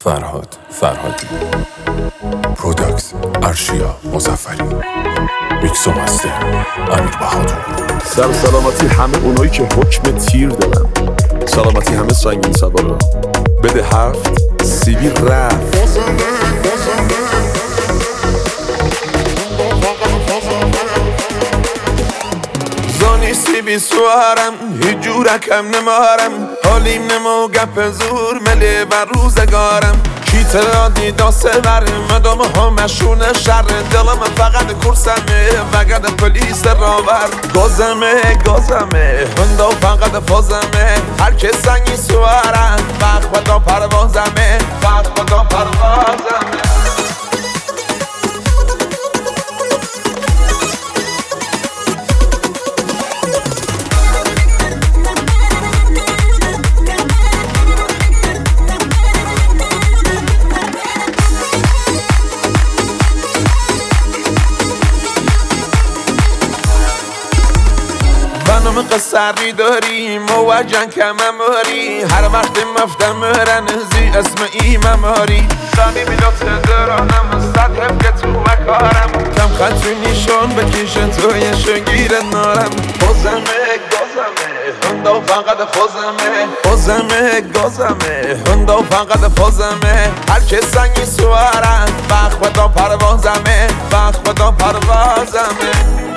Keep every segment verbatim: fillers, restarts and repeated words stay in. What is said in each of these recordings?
فرهاد فرهادی، پروداکس ارشیا مظفری، میکس و مستر امیر بهادر. سر سلامتی همه اونایی که حکم تیر دارن، سلامتی همه سنگین سوارا. بده هفت سیبی رفت. زانی سیبی سوارم هیچ جور کم نمارم، حالیم نمو گپ زور ملی بر روزگارم. کیت را دیدا سور مدام همشون شر، دلم فقط کرسمه وگرد پلیس راور. گازمه گازمه هندا فقط فازمه، هر که سنگی سوارم وقت خدا پروازمه، وقت خدا پروازمه. خانم قصری داری موجن کمماری، هر وقت مفتم رنزی اسم ای مماری. زنی بیلوت درانم صد هفته تو مکارم، کم خطی نیشون بکشه توی شگیر نارم. خوزمه گازمه هندا فقط خوزمه، خوزمه گازمه هندا فقط خوزمه. هر که سنگی سوارم وقت خدا پروازمه، وقت خدا پروازمه.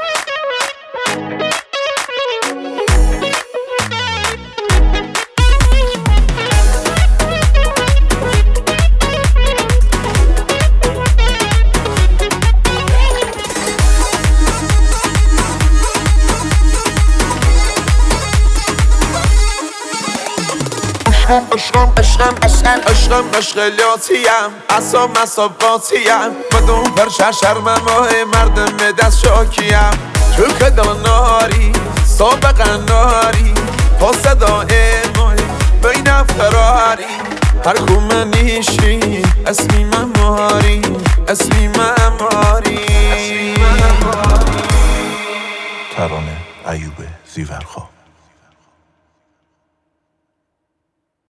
عشقم عشقم عشقم عشقم مشغلاتیم، اصاب مسابقاتیم، بدون پرشه شرمم های مردم دست شاکیم. تو که داناری سابقا ناری، تا صدای مای بین فراری. هر کومه نیشی اسمی مماری، اسمی مماری. ترانه ایوب زیورخواه.